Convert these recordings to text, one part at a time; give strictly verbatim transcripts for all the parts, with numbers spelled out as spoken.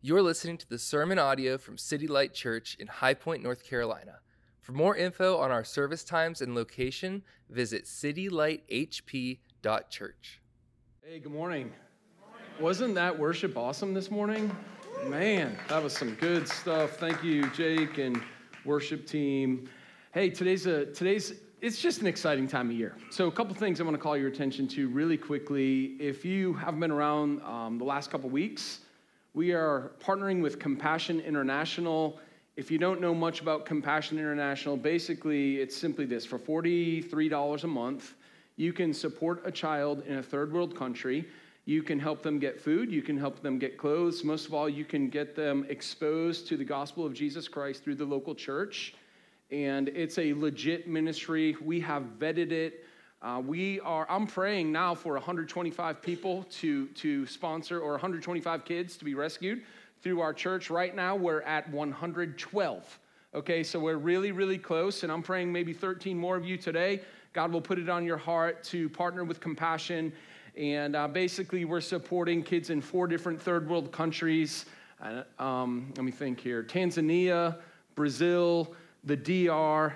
You're listening to the sermon audio from City Light Church in High Point, North Carolina. For more info on our service times and location, visit city light h p dot church. Hey, good morning. Wasn't that worship awesome this morning? Man, that was some good stuff. Thank you, Jake and worship team. Hey, today's a today's it's just an exciting time of year. So a couple things I want to call your attention to really quickly. If you haven't been around um, the last couple weeks, we are partnering with Compassion International. If you don't know much about Compassion International, basically it's simply this. For forty-three dollars a month, you can support a child in a third world country. You can help them get food. You can help them get clothes. Most of all, you can get them exposed to the gospel of Jesus Christ through the local church. And it's a legit ministry. We have vetted it. Uh, we are, I'm praying now for one hundred twenty-five people to, to sponsor, or one hundred twenty-five kids to be rescued through our church. Right now, we're at one hundred twelve. Okay, so we're really, really close, and I'm praying maybe thirteen more of you today. God will put it on your heart to partner with Compassion, and uh, basically we're supporting kids in four different third world countries. Uh, um, let me think here. Tanzania, Brazil, the D R,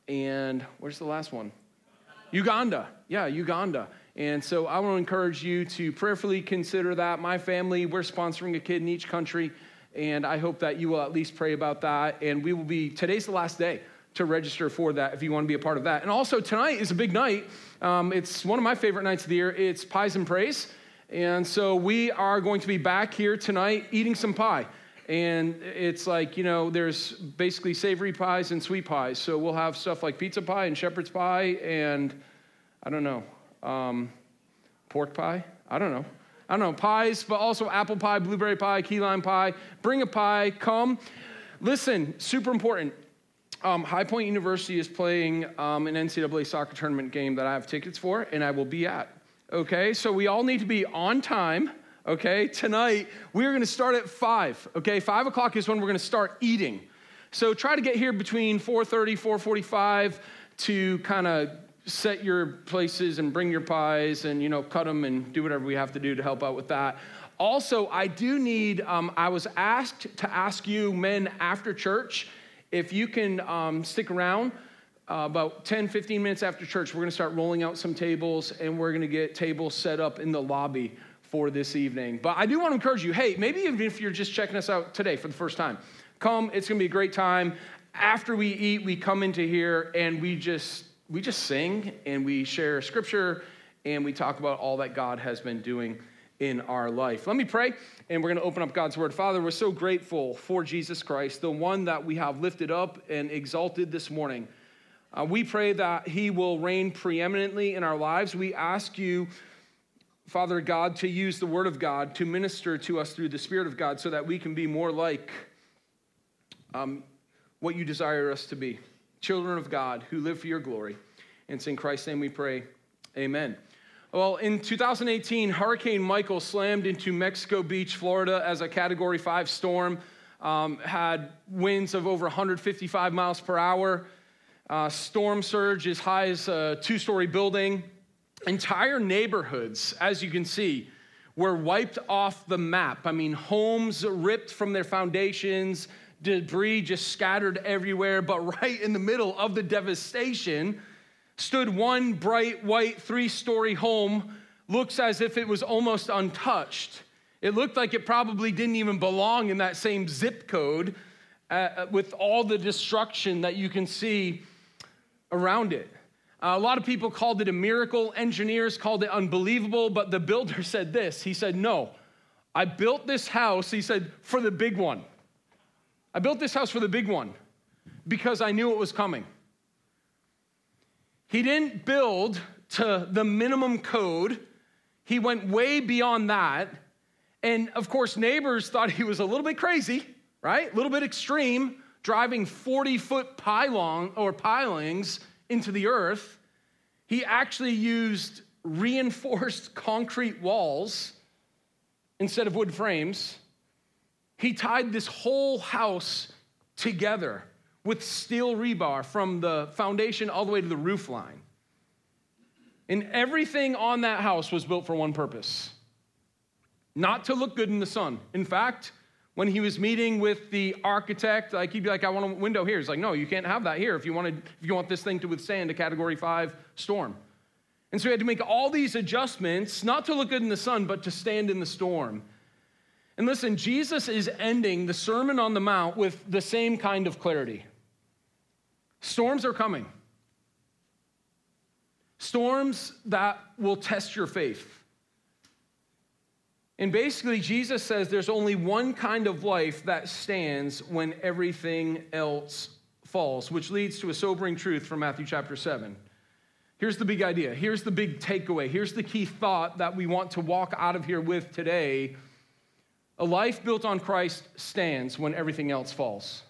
and where's the last one? Uganda. Yeah, Uganda. And so I want to encourage you to prayerfully consider that. My family, we're sponsoring a kid in each country, and I hope that you will at least pray about that. And we will be, today's the last day to register for that if you want to be a part of that. And also tonight is a big night. Um, it's one of my favorite nights of the year. It's Pies and Praise. And so we are going to be back here tonight eating some pie. And it's like, you know, there's basically savory pies and sweet pies. So we'll have stuff like pizza pie and shepherd's pie and, I don't know, um, pork pie? I don't know. I don't know, pies, but also apple pie, blueberry pie, key lime pie. Bring a pie, come. Listen, super important. Um, High Point University is playing um, an N C double A soccer tournament game that I have tickets for, and I will be at. Okay, so we all need to be on time. Okay, tonight we're going to start at five. Okay, five o'clock is when we're going to start eating. So try to get here between four thirty, four forty-five to kind of set your places and bring your pies and, you know, cut them and do whatever we have to do to help out with that. Also, I do need, um, I was asked to ask you men after church if you can um, stick around. Uh, about ten, fifteen minutes after church, we're going to start rolling out some tables, and we're going to get tables set up in the lobby for this evening. But I do want to encourage you, hey, maybe even if you're just checking us out today for the first time, come, it's going to be a great time. After we eat, we come into here and we just we just sing and we share scripture and we talk about all that God has been doing in our life. Let me pray, and we're going to open up God's word. Father, we're so grateful for Jesus Christ, the one that we have lifted up and exalted this morning. Uh, we pray that he will reign preeminently in our lives. We ask you, Father God, to use the word of God to minister to us through the Spirit of God so that we can be more like um, what you desire us to be, children of God who live for your glory. And it's in Christ's name we pray, amen. Well, in two thousand eighteen, Hurricane Michael slammed into Mexico Beach, Florida as a Category five storm, um, had winds of over one hundred fifty-five miles per hour, uh, storm surge as high as a two-story building. Entire neighborhoods, as you can see, were wiped off the map. I mean, homes ripped from their foundations, debris just scattered everywhere. But right in the middle of the devastation stood one bright white three-story home. Looks as if it was almost untouched. It looked like it probably didn't even belong in that same zip code uh, with all the destruction that you can see around it. Uh, a lot of people called it a miracle. Engineers called it unbelievable. But the builder said this. He said, no, I built this house, he said, for the big one. I built this house for the big one because I knew it was coming. He didn't build to the minimum code. He went way beyond that. And of course, neighbors thought he was a little bit crazy, right? A little bit extreme, driving forty-foot pylon or pilings into the earth. He actually used reinforced concrete walls instead of wood frames. He tied this whole house together with steel rebar from the foundation all the way to the roof line. And everything on that house was built for one purpose: not to look good in the sun. In fact, When he was meeting with the architect, like he'd be like, I want a window here. He's like, no, you can't have that here if you wanted, if you want this thing to withstand a category five storm. And so he had to make all these adjustments, not to look good in the sun, but to stand in the storm. And listen, Jesus is ending the Sermon on the Mount with the same kind of clarity. Storms are coming. Storms that will test your faith. And basically, Jesus says there's only one kind of life that stands when everything else falls, which leads to a sobering truth from Matthew chapter seven. Here's the big idea. Here's the big takeaway. Here's the key thought that we want to walk out of here with today. A life built on Christ stands when everything else falls.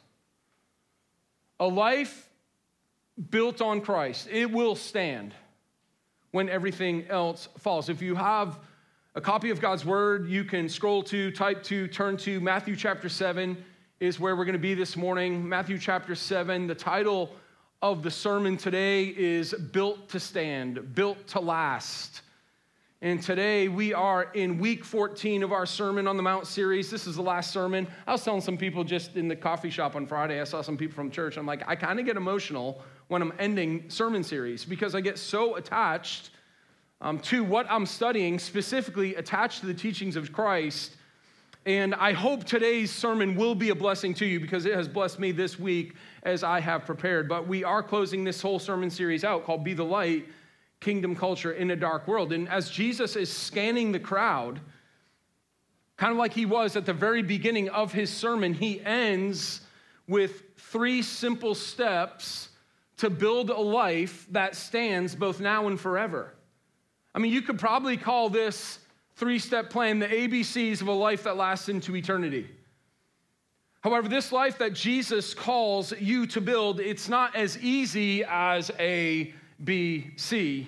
A life built on Christ, it will stand when everything else falls. If you have a copy of God's word, you can scroll to, type to, turn to Matthew chapter seven is where we're going to be this morning. Matthew chapter seven, the title of the sermon today is Built to Stand, Built to Last. And today we are in week fourteen of our Sermon on the Mount series. This is the last sermon. I was telling some people just in the coffee shop on Friday, I saw some people from church. I'm like, I kind of get emotional when I'm ending sermon series because I get so attached Um, to what I'm studying, specifically attached to the teachings of Christ. And I hope today's sermon will be a blessing to you because it has blessed me this week as I have prepared. But we are closing this whole sermon series out called Be the Light, Kingdom Culture in a Dark World. And as Jesus is scanning the crowd, kind of like he was at the very beginning of his sermon, he ends with three simple steps to build a life that stands both now and forever. I mean, you could probably call this three-step plan the A B Cs of a life that lasts into eternity. However, this life that Jesus calls you to build, it's not as easy as A, B, C.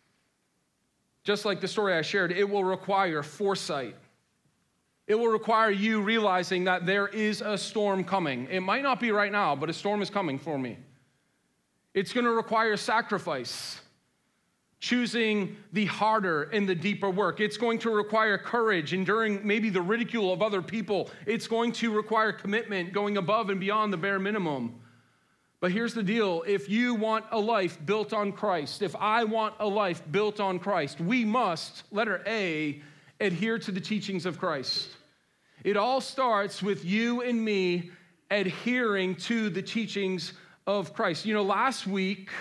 Just like the story I shared, it will require foresight. It will require you realizing that there is a storm coming. It might not be right now, but a storm is coming for me. It's going to require sacrifice. Choosing the harder and the deeper work. It's going to require courage, enduring maybe the ridicule of other people. It's going to require commitment, going above and beyond the bare minimum. But here's the deal. If you want a life built on Christ, if I want a life built on Christ, we must, letter A, adhere to the teachings of Christ. It all starts with you and me adhering to the teachings of Christ. You know, last week,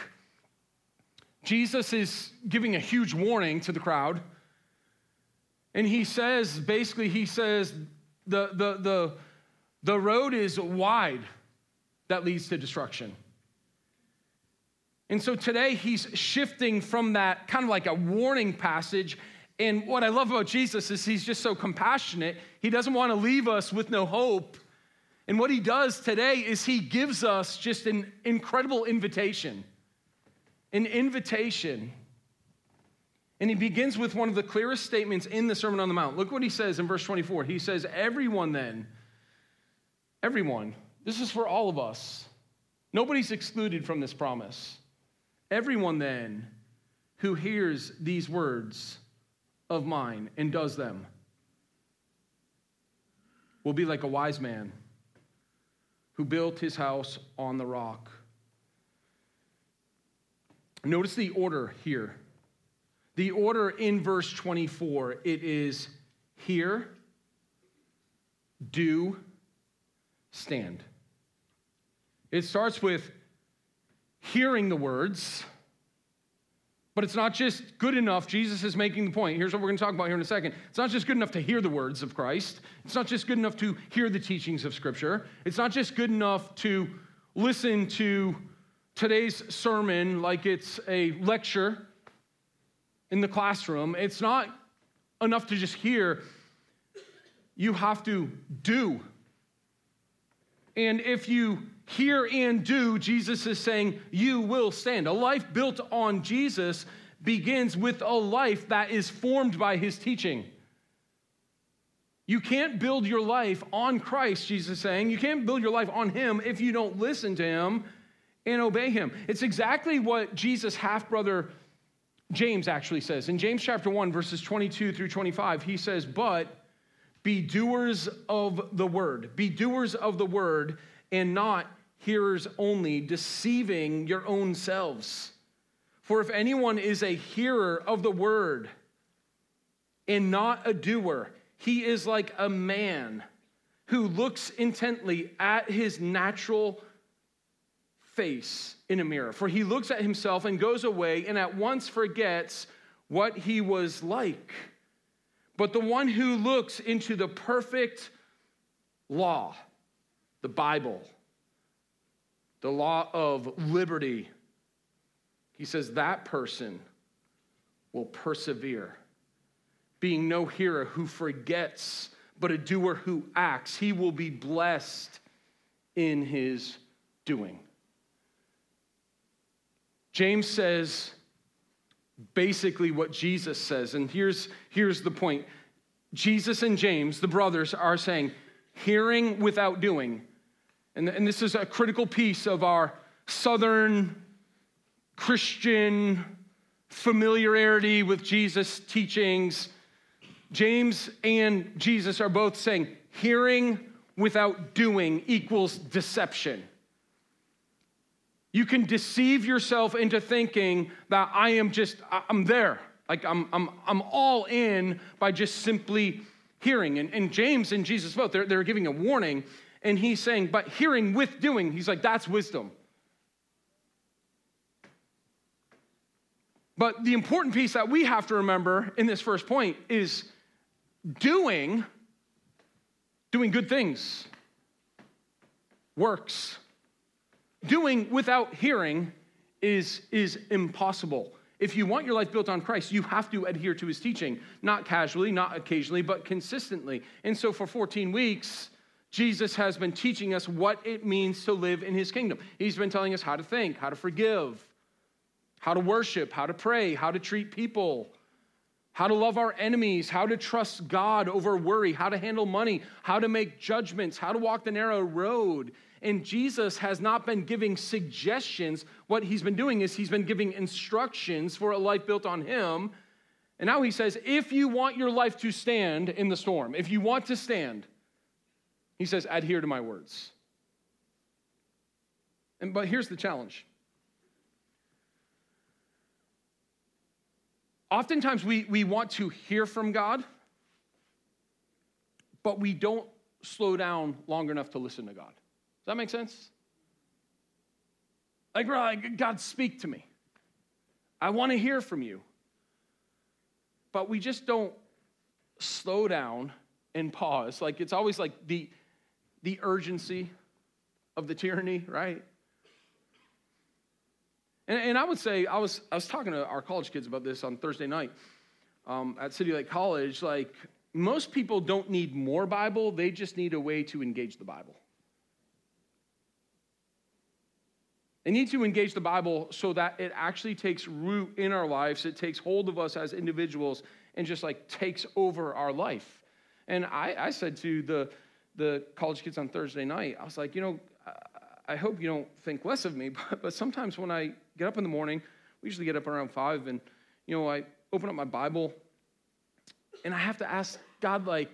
Jesus is giving a huge warning to the crowd. And he says, basically, he says, the, the, the, the road is wide that leads to destruction. And so today he's shifting from that kind of like a warning passage. And what I love about Jesus is he's just so compassionate. He doesn't want to leave us with no hope. And what he does today is he gives us just an incredible invitation. An invitation. And he begins with one of the clearest statements in the Sermon on the Mount. Look what he says in verse twenty-four. He says, everyone then, everyone, this is for all of us. Nobody's excluded from this promise. Everyone then who hears these words of mine and does them will be like a wise man who built his house on the rock. Notice the order here. The order in verse twenty-four, it is hear, do, stand. It starts with hearing the words, but it's not just good enough. Jesus is making the point. Here's what we're going to talk about here in a second. It's not just good enough to hear the words of Christ. It's not just good enough to hear the teachings of Scripture. It's not just good enough to listen to today's sermon like it's a lecture in the classroom. It's not enough to just hear. You have to do. And if you hear and do, Jesus is saying you will stand. A life built on Jesus begins with a life that is formed by his teaching. You can't build your life on Christ, Jesus is saying. You can't build your life on him if you don't listen to him and obey him. It's exactly what Jesus' half-brother James actually says. In James chapter one, verses twenty-two through twenty-five, he says, but Be doers of the word. Be doers of the word and not hearers only, deceiving your own selves. For if anyone is a hearer of the word and not a doer, he is like a man who looks intently at his natural face in a mirror. For he looks at himself and goes away and at once forgets what he was like. But the one who looks into the perfect law, the Bible, the law of liberty, he says that person will persevere, being no hearer who forgets, but a doer who acts. He will be blessed in his doing. James says basically what Jesus says, and here's, here's the point. Jesus and James, the brothers, are saying, hearing without doing. And, and this is a critical piece of our Southern Christian familiarity with Jesus' teachings. James and Jesus are both saying, hearing without doing equals deception. You can deceive yourself into thinking that I am just, I'm there. Like I'm I'm I'm all in by just simply hearing. And, and James and Jesus both, they're, they're giving a warning. And he's saying, but hearing with doing, he's like, that's wisdom. But the important piece that we have to remember in this first point is doing, doing good things, works. Doing without hearing is, is impossible. If you want your life built on Christ, you have to adhere to his teaching, not casually, not occasionally, but consistently. And so for fourteen weeks, Jesus has been teaching us what it means to live in his kingdom. He's been telling us how to think, how to forgive, how to worship, how to pray, how to treat people, how to love our enemies, how to trust God over worry, how to handle money, how to make judgments, how to walk the narrow road. And Jesus has not been giving suggestions. What he's been doing is he's been giving instructions for a life built on him. And now he says, if you want your life to stand in the storm, if you want to stand, he says, adhere to my words. And but here's the challenge. Oftentimes we, we want to hear from God, but we don't slow down long enough to listen to God. Does that make sense? Like, like God, speak to me. I want to hear from you. But we just don't slow down and pause. Like, it's always like the, the urgency of the tyranny, right? And, and I would say, I was I was talking to our college kids about this on Thursday night um, at City Lake College. Like, most people don't need more Bible. They just need a way to engage the Bible. They need to engage the Bible so that it actually takes root in our lives. It takes hold of us as individuals and just like takes over our life. And I, I said to the, the college kids on Thursday night, I was like, you know, I hope you don't think less of me, but, but sometimes when I get up in the morning, we usually get up around five, and, you know, I open up my Bible, and I have to ask God, like,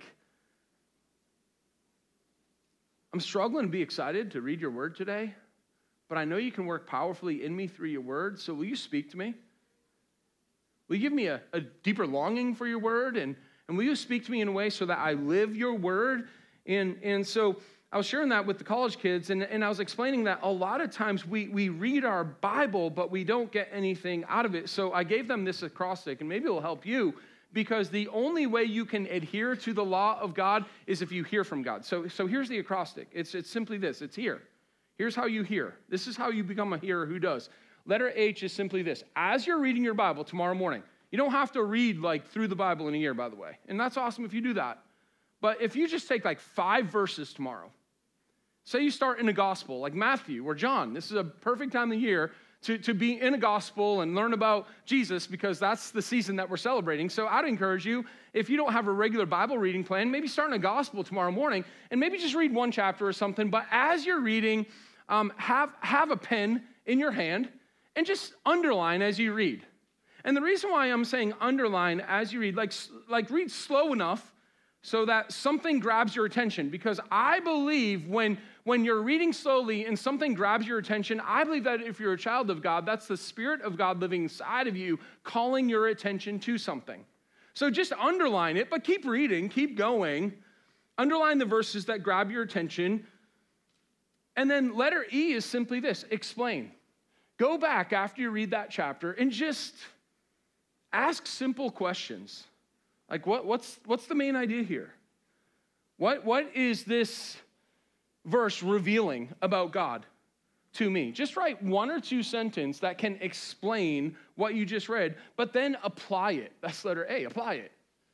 I'm struggling to be excited to read your word today, but I know you can work powerfully in me through your word, so will you speak to me? Will you give me a, a deeper longing for your word, and, and will you speak to me in a way so that I live your word? And, and so I was sharing that with the college kids, and, and I was explaining that a lot of times we, we read our Bible, but we don't get anything out of it. So I gave them this acrostic, and maybe it'll help you, because the only way you can adhere to the law of God is if you hear from God. So, so here's the acrostic. It's, it's simply this. It's here. Here's how you hear. This is how you become a hearer who does. Letter H is simply this. As you're reading your Bible tomorrow morning, you don't have to read like through the Bible in a year, by the way. And that's awesome if you do that. But if you just take like five verses tomorrow, say you start in a gospel like Matthew or John, this is a perfect time of the year to, to be in a gospel and learn about Jesus, because that's the season that we're celebrating. So I'd encourage you, if you don't have a regular Bible reading plan, maybe start in a gospel tomorrow morning and maybe just read one chapter or something. But as you're reading, um, have, have a pen in your hand and just underline as you read. And the reason why I'm saying underline as you read, like, like read slow enough so that something grabs your attention. Because I believe when, when you're reading slowly and something grabs your attention, I believe that if you're a child of God, that's the Spirit of God living inside of you, calling your attention to something. So just underline it, but keep reading, keep going. Underline the verses that grab your attention. And then letter E is simply this: explain. Go back after you read that chapter and just ask simple questions. Like, what, what's, what's the main idea here? What, what is this verse revealing about God to me? Just write one or two sentences that can explain what you just read, but then apply it. That's letter A, apply it.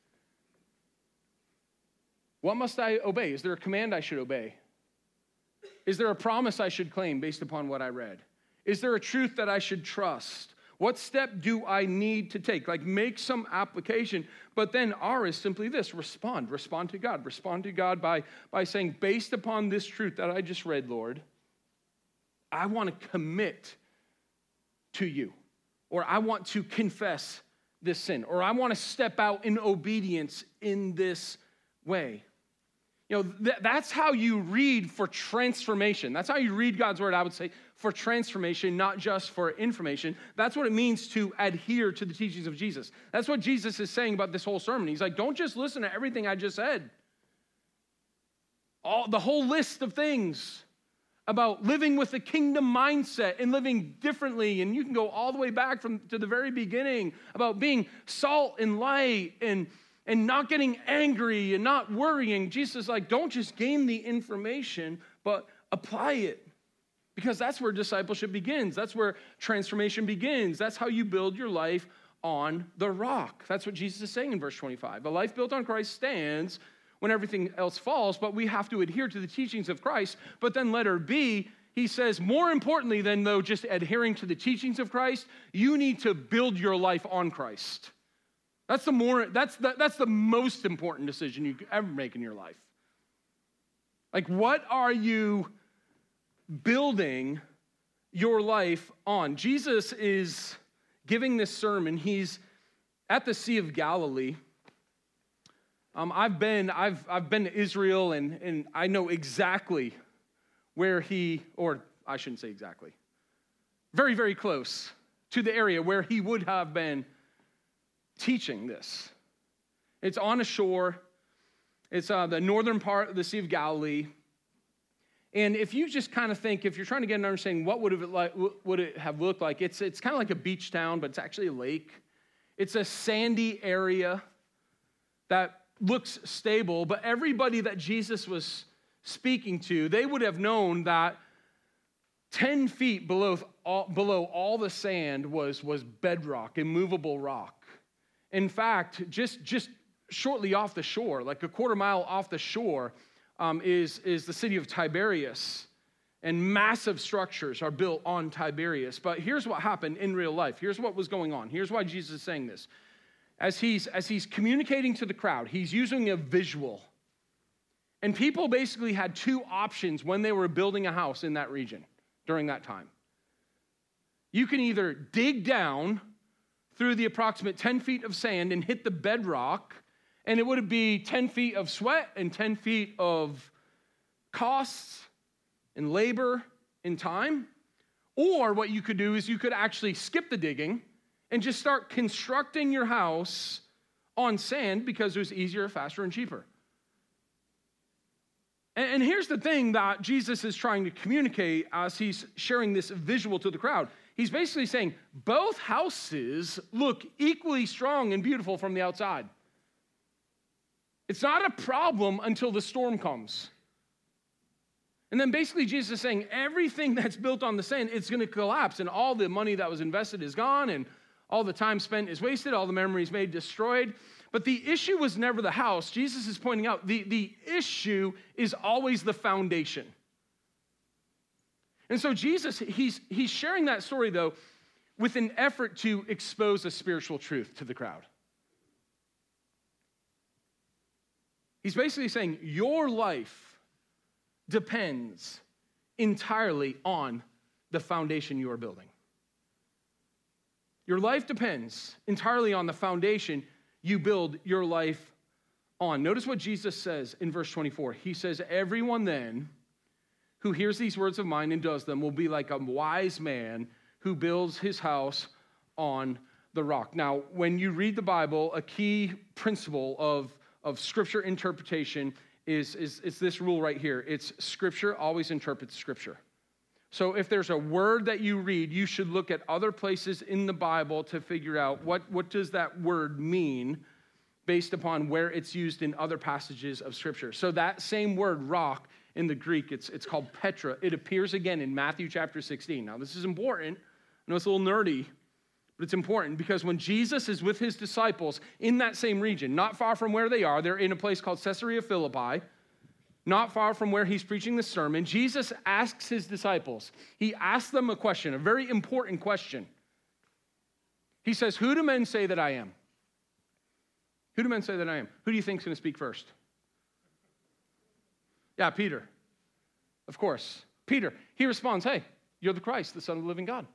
What must I obey? Is there a command I should obey? Is there a promise I should claim based upon what I read? Is there a truth that I should trust? What step do I need to take? Like, make some application. But then R is simply this: respond. Respond to God. Respond to God by, by saying, based upon this truth that I just read, Lord, I want to commit to you. Or I want to confess this sin. Or I want to step out in obedience in this way. You know, th- that's how you read for transformation. That's how you read God's word, I would say, for transformation, not just for information. That's what it means to adhere to the teachings of Jesus. That's what Jesus is saying about this whole sermon. He's like, don't just listen to everything I just said. All the whole list of things about living with a kingdom mindset and living differently. And you can go all the way back from to the very beginning about being salt and light and And not getting angry and not worrying. Jesus is like, don't just gain the information, but apply it. Because that's where discipleship begins. That's where transformation begins. That's how you build your life on the rock. That's what Jesus is saying in verse twenty-five. A life built on Christ stands when everything else falls, but we have to adhere to the teachings of Christ. But then letter B, he says, more importantly than though just adhering to the teachings of Christ, you need to build your life on Christ. That's the more, that's the, that's the most important decision you could ever make in your life. Like, what are you building your life on? Jesus is giving this sermon. He's at the Sea of Galilee. Um, I've been, I've, I've been to Israel, and, and I know exactly where he, or I shouldn't say exactly, very, very close to the area where he would have been teaching this. It's on a shore. It's uh, the northern part of the Sea of Galilee. And if you just kind of think, if you're trying to get an understanding, what would it, like, would it have looked like? It's, it's kind of like a beach town, but it's actually a lake. It's a sandy area that looks stable, but everybody that Jesus was speaking to, they would have known that ten feet below all, below all the sand was, was bedrock, immovable rock. In fact, just, just shortly off the shore, like a quarter mile off the shore, um, is, is the city of Tiberias. And massive structures are built on Tiberias. But here's what happened in real life. Here's what was going on. Here's why Jesus is saying this. As he's, as he's communicating to the crowd, he's using a visual. And people basically had two options when they were building a house in that region during that time. You can either dig down through the approximate ten feet of sand and hit the bedrock, and it would be ten feet of sweat and ten feet of costs and labor and time. Or what you could do is you could actually skip the digging and just start constructing your house on sand because it was easier, faster, and cheaper. And here's the thing that Jesus is trying to communicate as he's sharing this visual to the crowd. He's basically saying both houses look equally strong and beautiful from the outside. It's not a problem until the storm comes. And then basically Jesus is saying everything that's built on the sand, it's going to collapse, and all the money that was invested is gone, and all the time spent is wasted, all the memories made destroyed. But the issue was never the house. Jesus is pointing out the, the issue is always the foundation. And so Jesus, he's, he's sharing that story, though, with an effort to expose a spiritual truth to the crowd. He's basically saying your life depends entirely on the foundation you are building. Your life depends entirely on the foundation you build your life on. Notice what Jesus says in verse twenty-four. He says, everyone then who hears these words of mine and does them will be like a wise man who builds his house on the rock. Now, when you read the Bible, a key principle of, of Scripture interpretation is, is, is this rule right here. It's Scripture always interprets Scripture. So if there's a word that you read, you should look at other places in the Bible to figure out what, what does that word mean based upon where it's used in other passages of Scripture. So that same word, rock, in the Greek, it's, it's called Petra. It appears again in Matthew chapter sixteen. Now, this is important. I know it's a little nerdy, but it's important because when Jesus is with his disciples in that same region, not far from where they are, they're in a place called Caesarea Philippi, not far from where he's preaching the sermon, Jesus asks his disciples, he asks them a question, a very important question. He says, who do men say that I am? Who do men say that I am? Who do you think is going to speak first? Yeah, Peter. Of course. Peter, he responds, hey, you're the Christ, the Son of the living God.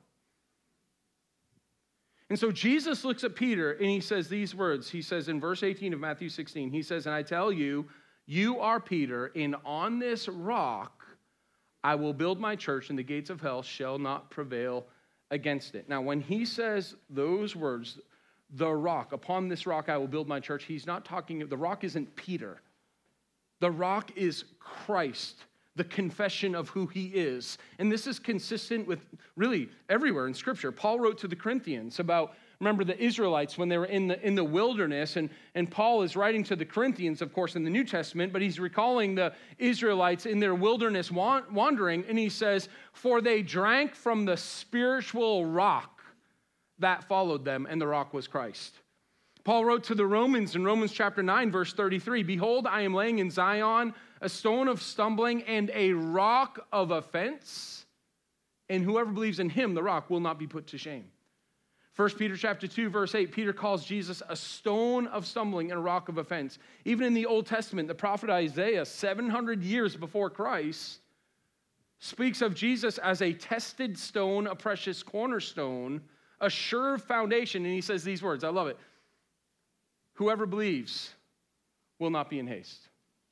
And so Jesus looks at Peter and he says these words. He says in verse eighteen of Matthew sixteen, he says, and I tell you, you are Peter, and on this rock I will build my church, and the gates of hell shall not prevail against it. Now, when he says those words, the rock, upon this rock I will build my church, he's not talking, the rock isn't Peter. The rock is Christ, the confession of who he is. And this is consistent with really everywhere in Scripture. Paul wrote to the Corinthians about, remember the Israelites when they were in the, in the wilderness, and, and Paul is writing to the Corinthians, of course, in the New Testament, but he's recalling the Israelites in their wilderness wandering, and he says, for they drank from the spiritual rock that followed them, and the rock was Christ. Paul wrote to the Romans in Romans chapter nine, verse thirty-three, behold, I am laying in Zion a stone of stumbling and a rock of offense, and whoever believes in him, the rock, will not be put to shame. First Peter chapter two, verse eight, Peter calls Jesus a stone of stumbling and a rock of offense. Even in the Old Testament, the prophet Isaiah, seven hundred years before Christ, speaks of Jesus as a tested stone, a precious cornerstone, a sure foundation, and he says these words, I love it. Whoever believes will not be in haste.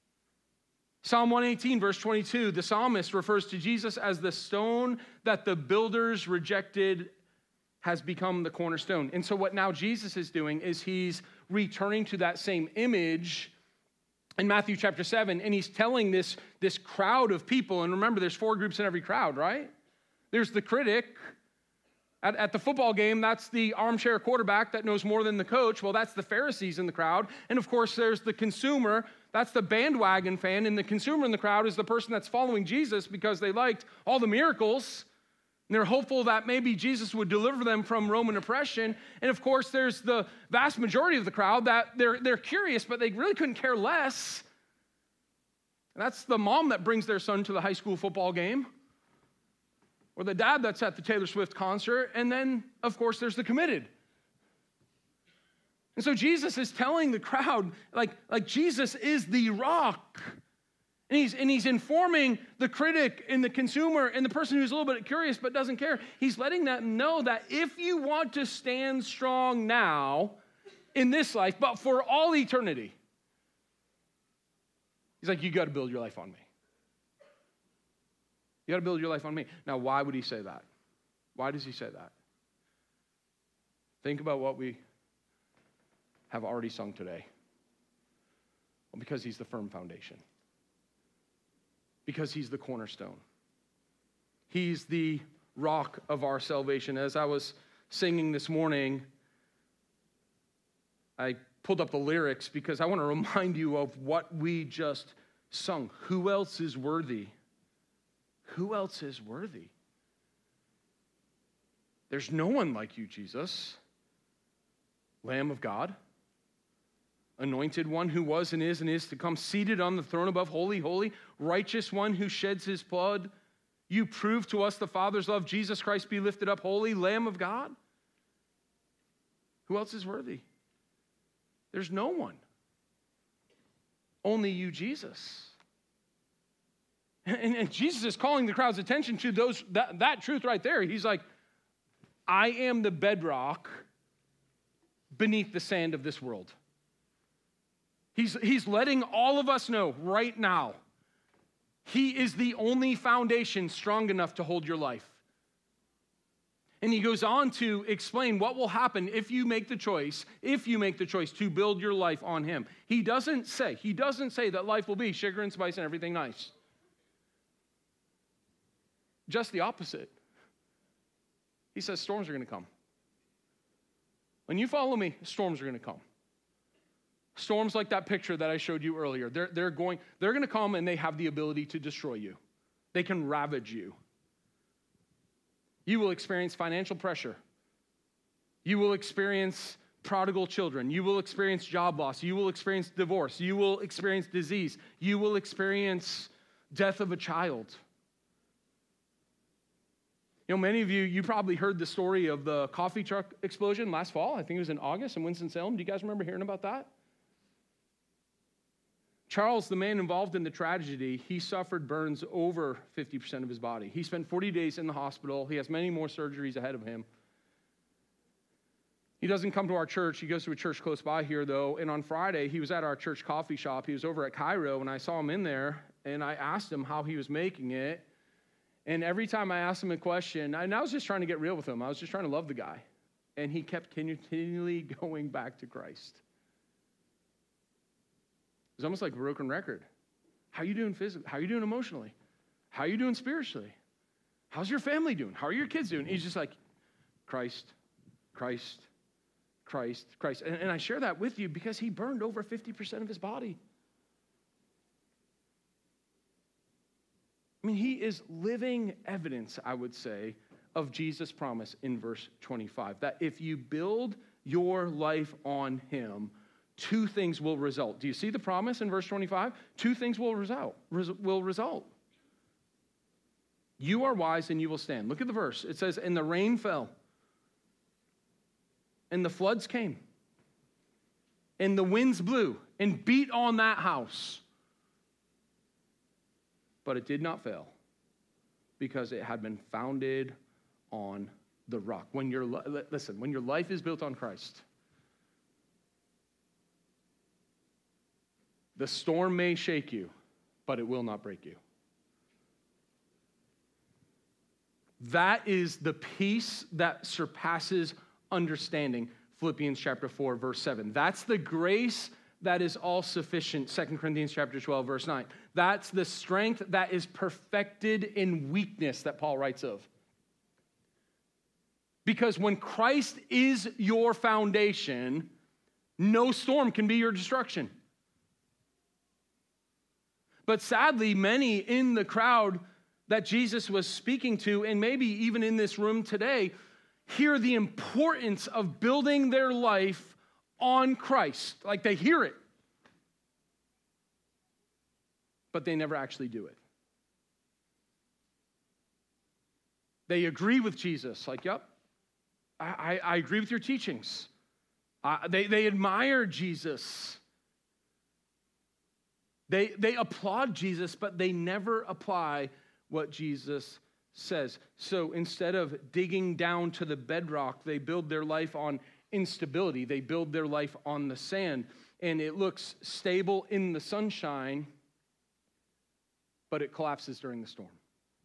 Psalm one eighteen, verse twenty-two, the psalmist refers to Jesus as the stone that the builders rejected has become the cornerstone. And so what now Jesus is doing is he's returning to that same image in Matthew chapter seven, and he's telling this, this crowd of people, and remember there's four groups in every crowd, right? There's the critic. At, at the football game, that's the armchair quarterback that knows more than the coach. Well, that's the Pharisees in the crowd. And of course, there's the consumer. That's the bandwagon fan. And the consumer in the crowd is the person that's following Jesus because they liked all the miracles. And they're hopeful that maybe Jesus would deliver them from Roman oppression. And of course, there's the vast majority of the crowd that they're, they're curious, but they really couldn't care less. And that's the mom that brings their son to the high school football game, or the dad that's at the Taylor Swift concert, and then, of course, there's the committed. And so Jesus is telling the crowd, like, like Jesus is the rock. And he's, and he's informing the critic and the consumer and the person who's a little bit curious but doesn't care. He's letting them know that if you want to stand strong now in this life, but for all eternity, he's like, you got to build your life on me. You got to build your life on me. Now, why would he say that? Why does he say that? Think about what we have already sung today. Well, because he's the firm foundation. Because he's the cornerstone. He's the rock of our salvation. As I was singing this morning, I pulled up the lyrics because I want to remind you of what we just sung. Who else is worthy? Who else is worthy? There's no one like you, Jesus. Lamb of God, anointed one who was and is and is to come, seated on the throne above, holy, holy, righteous one who sheds his blood. You prove to us the Father's love. Jesus Christ be lifted up, holy Lamb of God. Who else is worthy? There's no one. Only you, Jesus. And, and Jesus is calling the crowd's attention to those that, that truth right there. He's like, I am the bedrock beneath the sand of this world. He's, he's letting all of us know right now, he is the only foundation strong enough to hold your life. And he goes on to explain what will happen if you make the choice, if you make the choice to build your life on him. He doesn't say, he doesn't say that life will be sugar and spice and everything nice. Just the opposite. He says storms are going to come. When you follow me, storms are going to come. Storms like that picture that I showed you earlier, they're, they're going, they're going to come and they have the ability to destroy you. They can ravage you. You will experience financial pressure. You will experience prodigal children. You will experience job loss. You will experience divorce. You will experience disease. You will experience death of a child. You know, many of you, you probably heard the story of the coffee truck explosion last fall. I think it was in August in Winston-Salem. Do you guys remember hearing about that? Charles, the man involved in the tragedy, he suffered burns over fifty percent of his body. He spent forty days in the hospital. He has many more surgeries ahead of him. He doesn't come to our church. He goes to a church close by here, though. And on Friday, he was at our church coffee shop. He was over at Cairo, and I saw him in there, and I asked him how he was making it. And every time I asked him a question, and I was just trying to get real with him. I was just trying to love the guy. And he kept continually going back to Christ. It was almost like a broken record. How are you doing physically? How are you doing emotionally? How are you doing spiritually? How's your family doing? How are your kids doing? He's just like, Christ, Christ, Christ, Christ. And, and I share that with you because he burned over fifty percent of his body. I mean, he is living evidence, I would say, of Jesus' promise in verse twenty-five, that if you build your life on him, two things will result. Do you see the promise in verse twenty-five? Two things will result. Res- will result. You are wise and you will stand. Look at the verse. It says, and the rain fell, and the floods came, and the winds blew and beat on that house. But it did not fail because it had been founded on the rock. When your listen, when your life is built on Christ, the storm may shake you, but it will not break you. That is the peace that surpasses understanding. Philippians chapter four, verse seven. That's the grace that is all sufficient. Second Corinthians chapter twelve, verse nine. That's the strength that is perfected in weakness that Paul writes of. Because when Christ is your foundation, no storm can be your destruction. But sadly, many in the crowd that Jesus was speaking to, and maybe even in this room today, hear the importance of building their life on Christ. Like they hear it, but they never actually do it. They agree with Jesus, like, yep, I, I, I agree with your teachings. Uh, they, they admire Jesus. They, they applaud Jesus, but they never apply what Jesus says. So instead of digging down to the bedrock, they build their life on instability. They build their life on the sand, and it looks stable in the sunshine, but it collapses during the storm.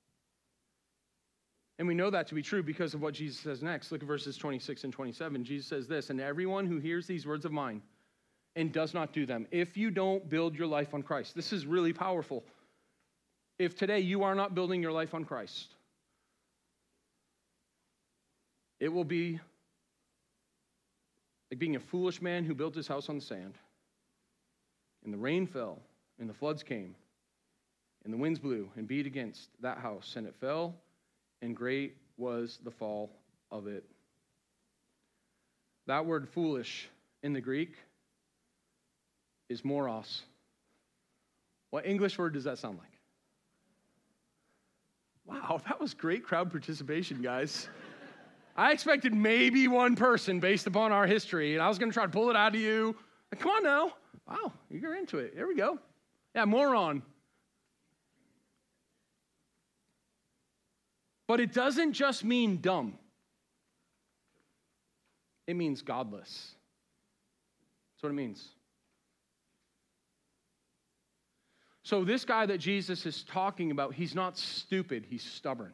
And we know that to be true because of what Jesus says next. Look at verses twenty-six and twenty-seven. Jesus says this, and everyone who hears these words of mine and does not do them, if you don't build your life on Christ. This is really powerful. If today you are not building your life on Christ, it will be like being a foolish man who built his house on the sand, and the rain fell, and the floods came, and the winds blew and beat against that house, and it fell, and great was the fall of it. That word foolish in the Greek is moros. What English word does that sound like? Wow, that was great crowd participation, guys. I expected maybe one person based upon our history, and I was going to try to pull it out of you. Like, come on now. Wow, you're into it. Here we go. Yeah, moron. But it doesn't just mean dumb. It means godless. That's what it means. So this guy that Jesus is talking about, he's not stupid, he's stubborn.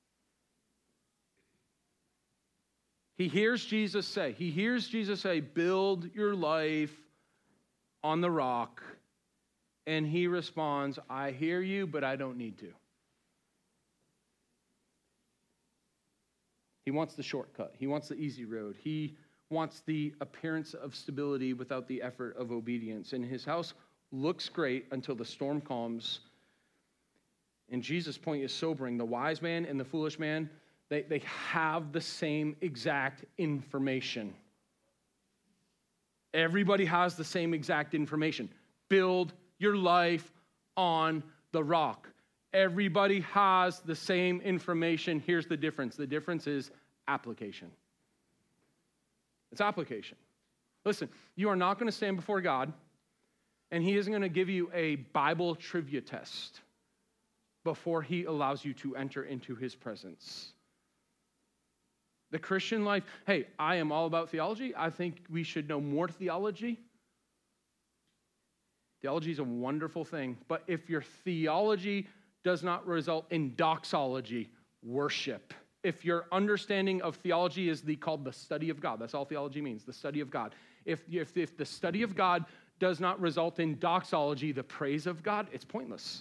He hears Jesus say, he hears Jesus say, build your life on the rock. And he responds, I hear you, but I don't need to. He wants the shortcut. He wants the easy road. He wants the appearance of stability without the effort of obedience. And his house looks great until the storm calms. And Jesus' point is sobering. The wise man and the foolish man, They, they have the same exact information. Everybody has the same exact information. Build your life on the rock. Everybody has the same information. Here's the difference. The difference is application. It's application. Listen, you are not going to stand before God, and he isn't going to give you a Bible trivia test before he allows you to enter into his presence. The Christian life, hey, I am all about theology. I think we should know more theology. Theology is a wonderful thing, but if your theology does not result in doxology, worship, if your understanding of theology is the, called the study of God, that's all theology means, the study of God. If, if, if the study of God does not result in doxology, the praise of God, it's pointless.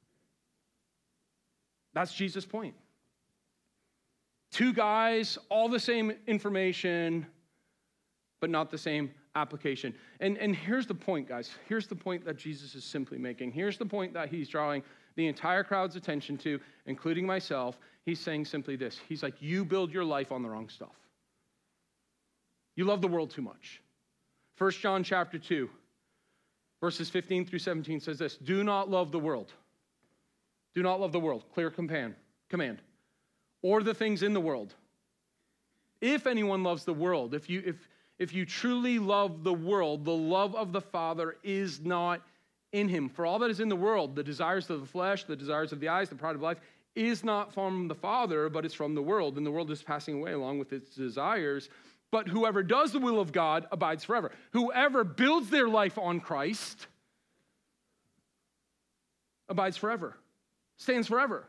That's Jesus' point. Two guys, all the same information, but not the same application. And, and here's the point, guys. Here's the point that Jesus is simply making. Here's the point that he's drawing the entire crowd's attention to, including myself. He's saying simply this. He's like, you build your life on the wrong stuff. You love the world too much. First John chapter two, verses fifteen through seventeen says this, do not love the world. Do not love the world. Clear command. Command. Or the things in the world. If anyone loves the world, if you if if you truly love the world, the love of the Father is not in him. For all that is in the world, the desires of the flesh, the desires of the eyes, the pride of life, is not from the Father, but it's from the world. And the world is passing away along with its desires. But whoever does the will of God abides forever. Whoever builds their life on Christ abides forever, stands forever.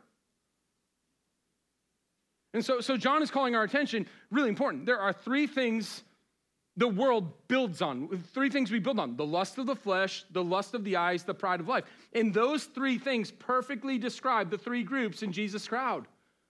And so, so John is calling our attention, really important. There are three things the world builds on, three things we build on: the lust of the flesh, the lust of the eyes, the pride of life. And those three things perfectly describe the three groups in Jesus' crowd.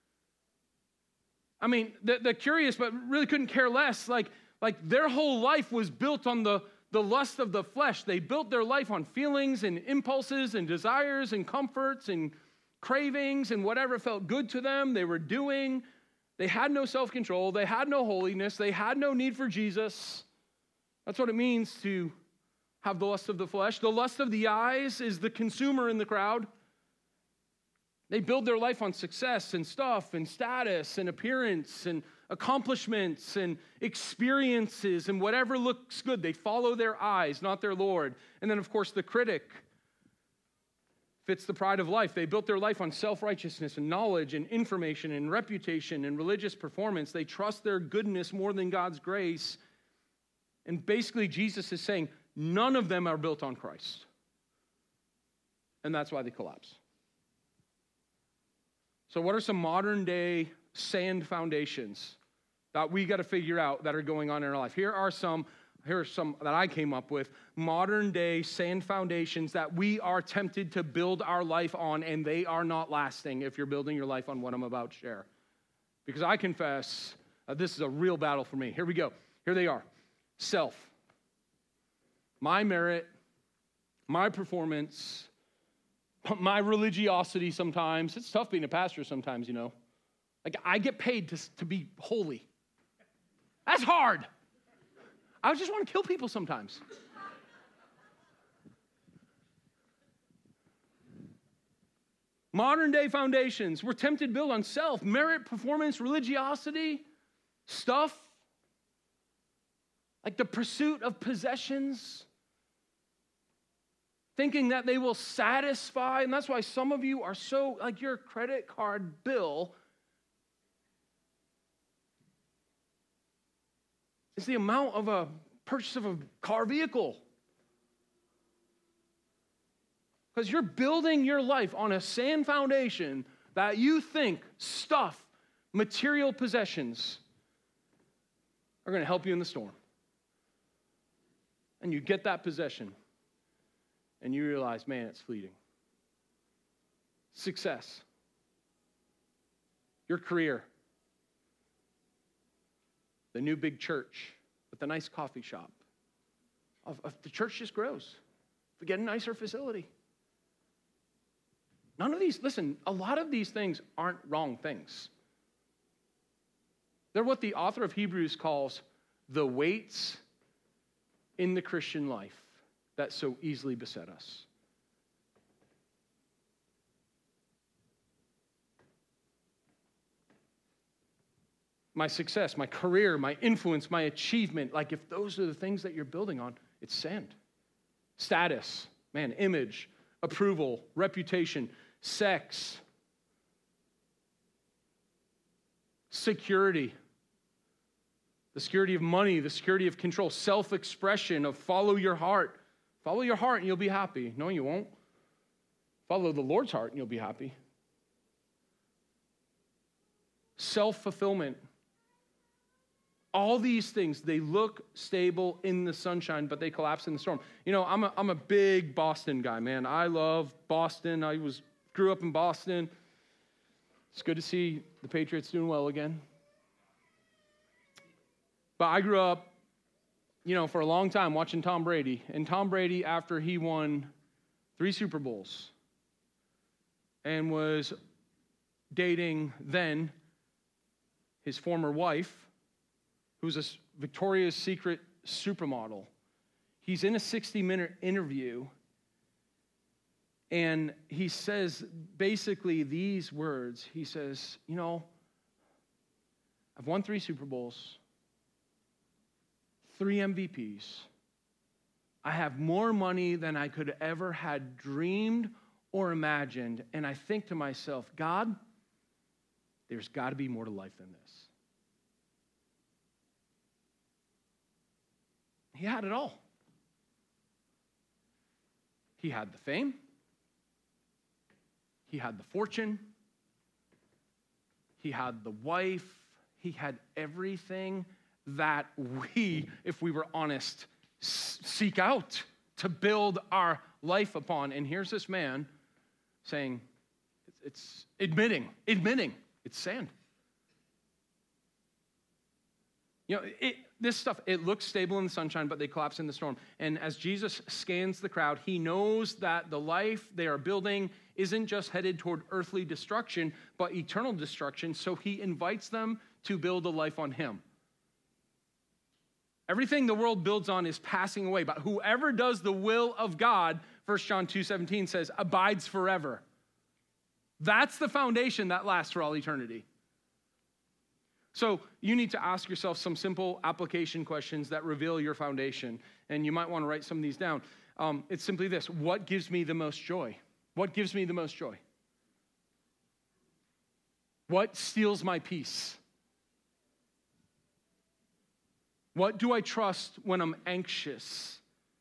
I mean, the, the curious, but really couldn't care less, like, like their whole life was built on the, the lust of the flesh. They built their life on feelings and impulses and desires and comforts and cravings and whatever felt good to them, they were doing. They had no self-control. They had no holiness. They had no need for Jesus. That's what it means to have the lust of the flesh. The lust of the eyes is the consumer in the crowd. They build their life on success and stuff and status and appearance and accomplishments and experiences and whatever looks good. They follow their eyes, not their Lord. And then, of course, the critic fits the pride of life. They built their life on self-righteousness and knowledge and information and reputation and religious performance. They trust their goodness more than God's grace. And basically, Jesus is saying none of them are built on Christ. And that's why they collapse. So what are some modern day sand foundations that we got to figure out that are going on in our life? Here are some Here are some that I came up with, modern day sand foundations that we are tempted to build our life on, and they are not lasting if you're building your life on what I'm about to share. Because I confess, uh, this is a real battle for me. Here we go. Here they are. Self. My merit, my performance, my religiosity sometimes. It's tough being a pastor sometimes, you know. Like, I get paid to, to be holy. That's hard. I just want to kill people sometimes. Modern day foundations, we're tempted to build on self, merit, performance, religiosity, stuff, like the pursuit of possessions, thinking that they will satisfy. And that's why some of you are so, like your credit card bill is the amount of a purchase of a car vehicle. Because you're building your life on a sand foundation that you think stuff, material possessions are going to help you in the storm. And you get that possession, and you realize, man, it's fleeting. Success. Your career. The new big church with the nice coffee shop. Of, of the church just grows. We get a nicer facility. None of these, listen, a lot of these things aren't wrong things. They're what the author of Hebrews calls the weights in the Christian life that so easily beset us. My success, my career, my influence, my achievement, like if those are the things that you're building on, it's sand. Status, man, image, approval, reputation, sex, security, the security of money, the security of control, self-expression, of follow your heart. Follow your heart and you'll be happy. No, you won't. Follow the Lord's heart and you'll be happy. Self-fulfillment. All these things, they look stable in the sunshine, but they collapse in the storm. You know, I'm a, I'm a big Boston guy, man. I love Boston. I was grew up in Boston. It's good to see the Patriots doing well again. But I grew up, you know, for a long time watching Tom Brady. And Tom Brady, after he won three Super Bowls and was dating then his former wife, who's a Victoria's Secret supermodel, he's in a sixty-minute interview, and he says basically these words. He says, you know, I've won three Super Bowls, three M V Ps. I have more money than I could ever had dreamed or imagined, and I think to myself, God, there's got to be more to life than this. He had it all. He had the fame. He had the fortune. He had the wife. He had everything that we, if we were honest, seek out to build our life upon. And here's this man saying, it's, it's admitting, admitting, it's sand. You know, it, this stuff, it looks stable in the sunshine, but they collapse in the storm. And as Jesus scans the crowd, he knows that the life they are building isn't just headed toward earthly destruction, but eternal destruction. So he invites them to build a life on him. Everything the world builds on is passing away, but whoever does the will of God, First John two seventeen says, abides forever. That's the foundation that lasts for all eternity. So you need to ask yourself some simple application questions that reveal your foundation. And you might want to write some of these down. Um, it's simply this: what gives me the most joy? What gives me the most joy? What steals my peace? What do I trust when I'm anxious?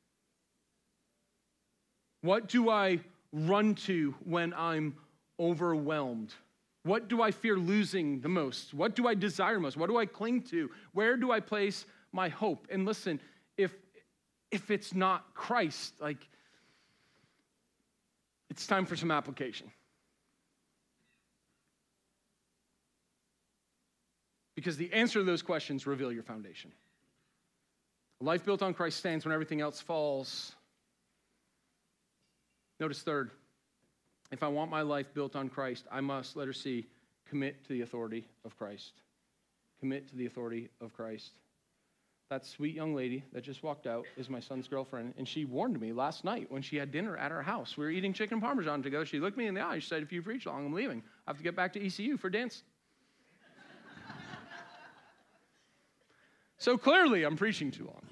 What do I run to when I'm overwhelmed? What do I fear losing the most? What do I desire most? What do I cling to? Where do I place my hope? And listen, if if it's not Christ, like, it's time for some application. Because the answer to those questions reveal your foundation. A life built on Christ stands when everything else falls. Notice third, if I want my life built on Christ, I must, letter C, commit to the authority of Christ. Commit to the authority of Christ. That sweet young lady that just walked out is my son's girlfriend, and she warned me last night when she had dinner at our house. We were eating chicken parmesan together. She looked me in the eye. She said, if you preach long, I'm leaving. I have to get back to E C U for dance. So clearly, I'm preaching too long.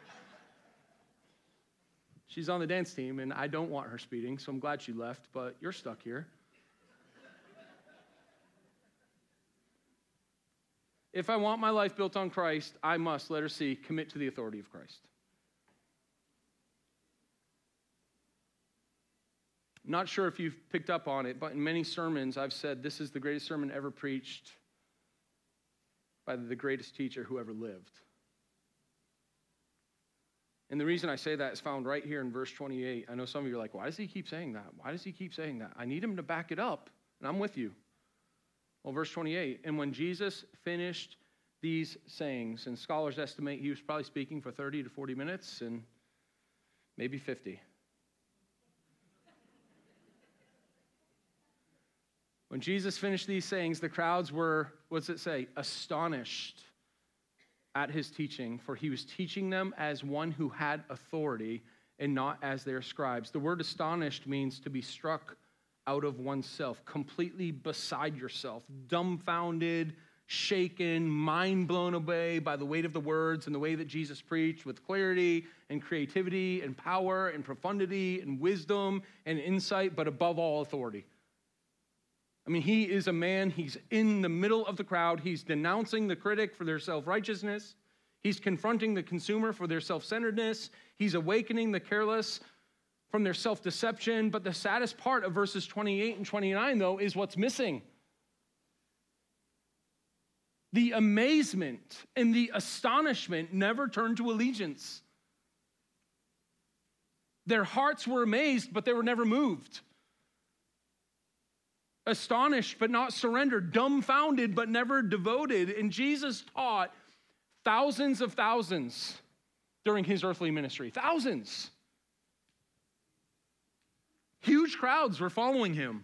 She's on the dance team, and I don't want her speeding, so I'm glad she left, but you're stuck here. If I want my life built on Christ, I must, letter C, commit to the authority of Christ. Not sure if you've picked up on it, but in many sermons I've said this is the greatest sermon ever preached by the greatest teacher who ever lived. And the reason I say that is found right here in verse twenty-eight. I know some of you are like, why does he keep saying that? Why does he keep saying that? I need him to back it up, and I'm with you. Well, verse twenty-eight, and when Jesus finished these sayings, and scholars estimate he was probably speaking for thirty to forty minutes, and maybe fifty. When Jesus finished these sayings, the crowds were, what's it say, astonished at his teaching, for he was teaching them as one who had authority and not as their scribes. The word astonished means to be struck out of oneself, completely beside yourself, dumbfounded, shaken, mind blown away by the weight of the words and the way that Jesus preached with clarity and creativity and power and profundity and wisdom and insight, but above all, authority. I mean, he is a man, he's in the middle of the crowd, he's denouncing the critic for their self-righteousness, he's confronting the consumer for their self-centeredness, he's awakening the careless from their self-deception, but the saddest part of verses twenty-eight and twenty-nine, though, is what's missing. The amazement and the astonishment never turned to allegiance. Their hearts were amazed, but they were never moved. Astonished, but not surrendered. Dumbfounded, but never devoted. And Jesus taught thousands of thousands during his earthly ministry. Thousands. Huge crowds were following him.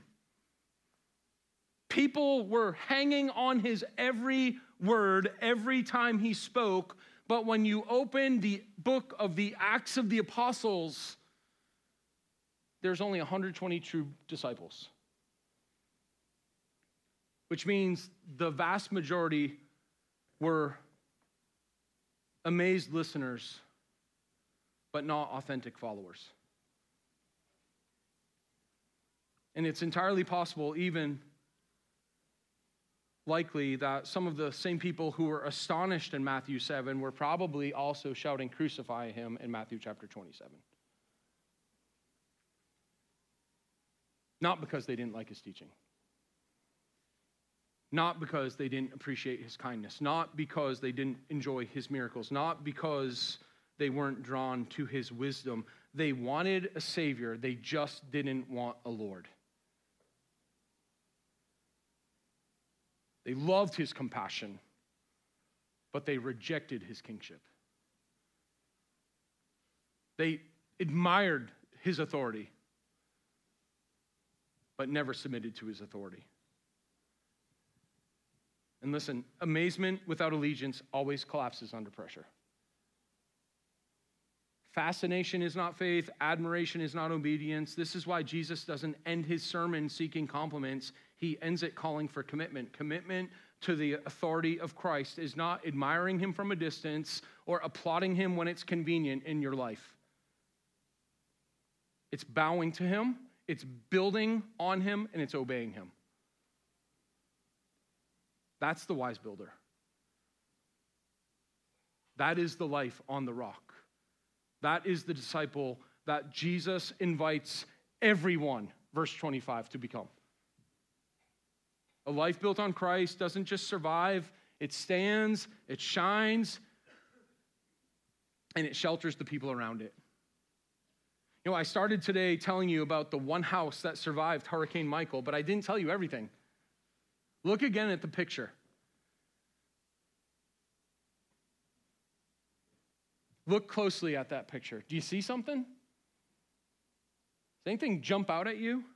People were hanging on his every word every time he spoke. But when you open the book of the Acts of the Apostles, there's only one hundred twenty true disciples. Which means the vast majority were amazed listeners, but not authentic followers. And it's entirely possible, even likely, that some of the same people who were astonished in Matthew seven were probably also shouting, "Crucify him," in Matthew chapter twenty-seven. Not because they didn't like his teaching. Not because they didn't appreciate his kindness. Not because they didn't enjoy his miracles. Not because they weren't drawn to his wisdom. They wanted a Savior. They just didn't want a Lord. They loved his compassion, but they rejected his kingship. They admired his authority, but never submitted to his authority. And listen, amazement without allegiance always collapses under pressure. Fascination is not faith. Admiration is not obedience. This is why Jesus doesn't end his sermon seeking compliments. He ends it calling for commitment. Commitment to the authority of Christ is not admiring him from a distance or applauding him when it's convenient in your life. It's bowing to him, it's building on him, and it's obeying him. That's the wise builder. That is the life on the rock. That is the disciple that Jesus invites everyone, verse twenty-five, to become. A life built on Christ doesn't just survive, it stands, it shines, and it shelters the people around it. You know, I started today telling you about the one house that survived Hurricane Michael, but I didn't tell you everything. Look again at the picture. Look closely at that picture. Do you see something? Does anything jump out at you?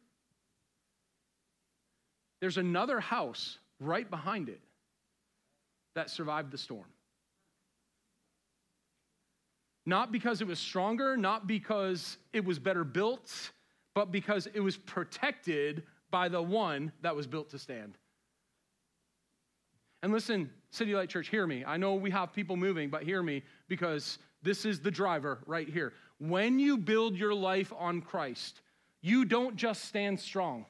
There's another house right behind it that survived the storm. Not because it was stronger, not because it was better built, but because it was protected by the one that was built to stand. And listen, City Light Church, hear me. I know we have people moving, but hear me, because this is the driver right here. When you build your life on Christ, you don't just stand strong.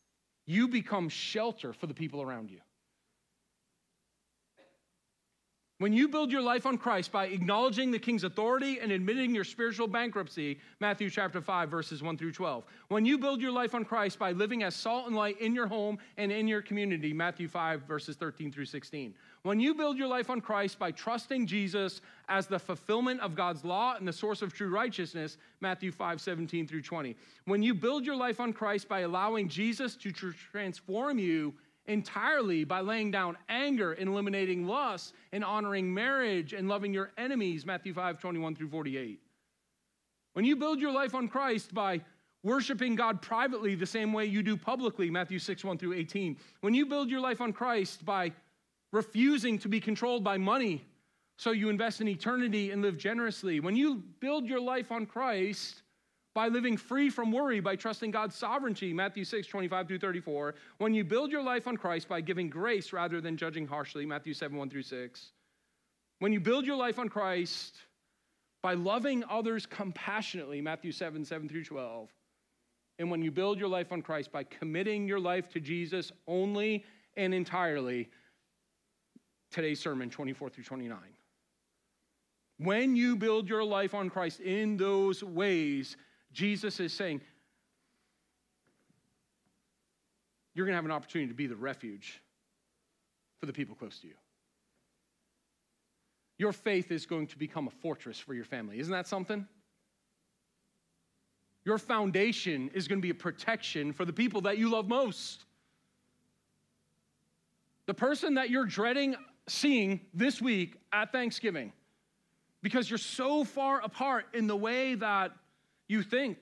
You become shelter for the people around you. When you build your life on Christ by acknowledging the king's authority and admitting your spiritual bankruptcy, Matthew chapter five, verses one through twelve. When you build your life on Christ by living as salt and light in your home and in your community, Matthew five, verses thirteen through sixteen. When you build your life on Christ by trusting Jesus as the fulfillment of God's law and the source of true righteousness, Matthew five, seventeen through twenty. When you build your life on Christ by allowing Jesus to tr- transform you entirely by laying down anger and eliminating lust and honoring marriage and loving your enemies, Matthew five, twenty-one through forty-eight. When you build your life on Christ by worshiping God privately the same way you do publicly, Matthew six, one through eighteen. When you build your life on Christ by refusing to be controlled by money so you invest in eternity and live generously. When you build your life on Christ by living free from worry, by trusting God's sovereignty, Matthew six, twenty-five through thirty-four. When you build your life on Christ by giving grace rather than judging harshly, Matthew seven, one through six. When you build your life on Christ by loving others compassionately, Matthew seven, seven through twelve. And when you build your life on Christ by committing your life to Jesus only and entirely, today's sermon, twenty-four through twenty-nine. When you build your life on Christ in those ways, Jesus is saying, you're going to have an opportunity to be the refuge for the people close to you. Your faith is going to become a fortress for your family. Isn't that something? Your foundation is going to be a protection for the people that you love most. The person that you're dreading seeing this week at Thanksgiving, because you're so far apart in the way that you think.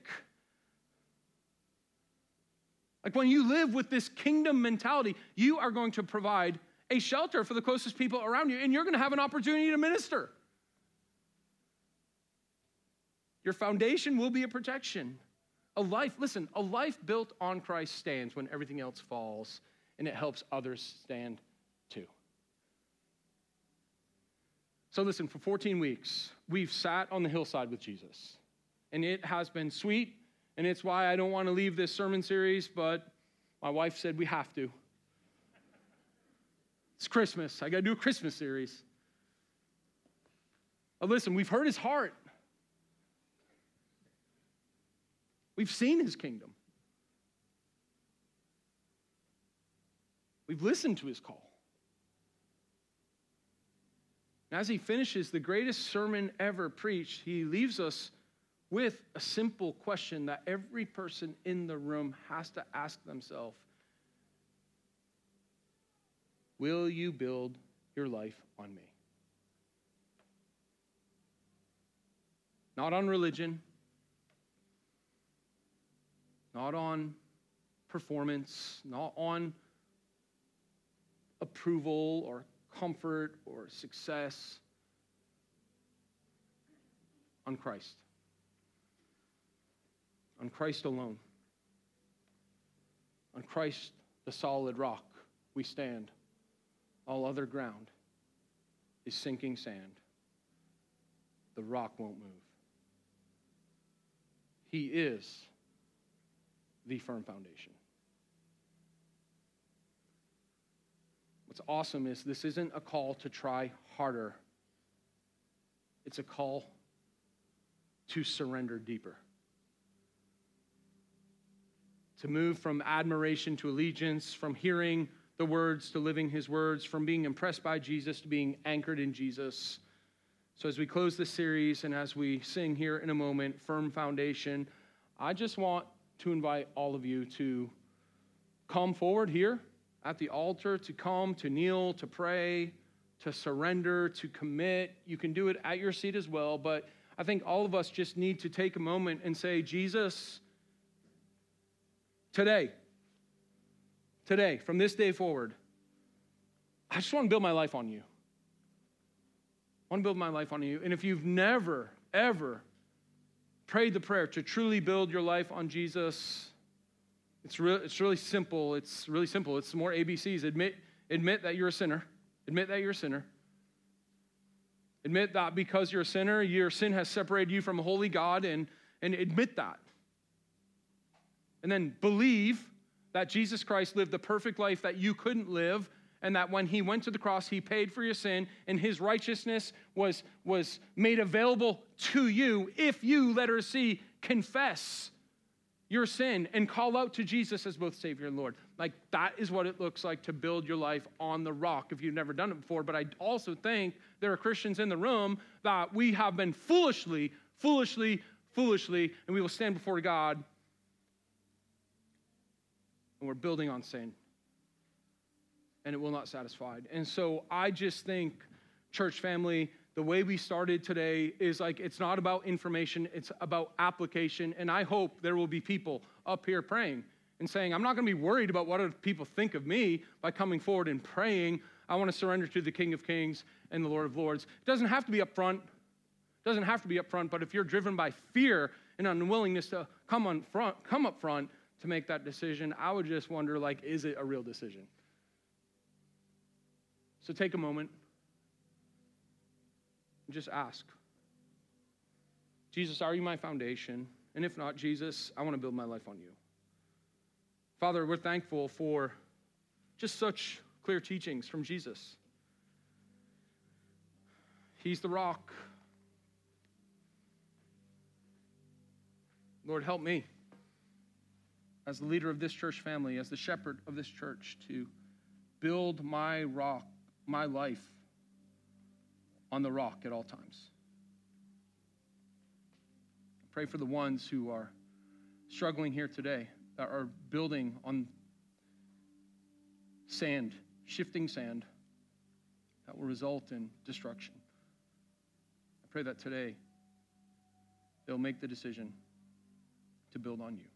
Like when you live with this kingdom mentality, you are going to provide a shelter for the closest people around you, and you're going to have an opportunity to minister. Your foundation will be a protection. A life, listen, a life built on Christ stands when everything else falls, and it helps others stand too. So listen, for fourteen weeks, we've sat on the hillside with Jesus. And it has been sweet, and it's why I don't want to leave this sermon series, but my wife said we have to. It's Christmas. I got to do a Christmas series. But listen, we've heard his heart. We've seen his kingdom. We've listened to his call. And as he finishes the greatest sermon ever preached, he leaves us with a simple question that every person in the room has to ask themselves. Will you build your life on me? Not on religion, not on performance, not on approval or comfort or success, on Christ. On Christ alone. On Christ, the solid rock, we stand. All other ground is sinking sand. The rock won't move. He is the firm foundation. What's awesome is this isn't a call to try harder. It's a call to surrender deeper. To move from admiration to allegiance, from hearing the words to living his words, from being impressed by Jesus to being anchored in Jesus. So as we close this series and as we sing here in a moment, Firm Foundation, I just want to invite all of you to come forward here at the altar, to come, to kneel, to pray, to surrender, to commit. You can do it at your seat as well, but I think all of us just need to take a moment and say, Jesus, today, today, from this day forward, I just want to build my life on you. I want to build my life on you. And if you've never, ever prayed the prayer to truly build your life on Jesus, it's, re- it's really simple. It's really simple. It's more A B Cs. Admit, admit that you're a sinner. Admit that you're a sinner. Admit that because you're a sinner, your sin has separated you from a holy God, and, and admit that. And then believe that Jesus Christ lived the perfect life that you couldn't live, and that when he went to the cross, he paid for your sin, and his righteousness was, was made available to you if you, letter C, confess your sin and call out to Jesus as both Savior and Lord. Like, that is what it looks like to build your life on the rock if you've never done it before. But I also think there are Christians in the room that we have been foolishly, foolishly, foolishly, and we will stand before God, and we're building on sin, and it will not satisfy. And so I just think, church family, the way we started today is like, it's not about information, it's about application. And I hope there will be people up here praying and saying, I'm not going to be worried about what other people think of me by coming forward and praying. I want to surrender to the King of Kings and the Lord of Lords. It doesn't have to be up front. It doesn't have to be up front, but if you're driven by fear and unwillingness to come on front, come up front to make that decision, I would just wonder, like, is it a real decision? So take a moment. Just ask, Jesus, are you my foundation? And if not, Jesus, I want to build my life on you. Father, we're thankful for just such clear teachings from Jesus. He's the rock. Lord, help me as the leader of this church family, as the shepherd of this church, to build my rock, my life on the rock at all times. I pray for the ones who are struggling here today, that are building on sand, shifting sand, that will result in destruction. I pray that today they'll make the decision to build on you.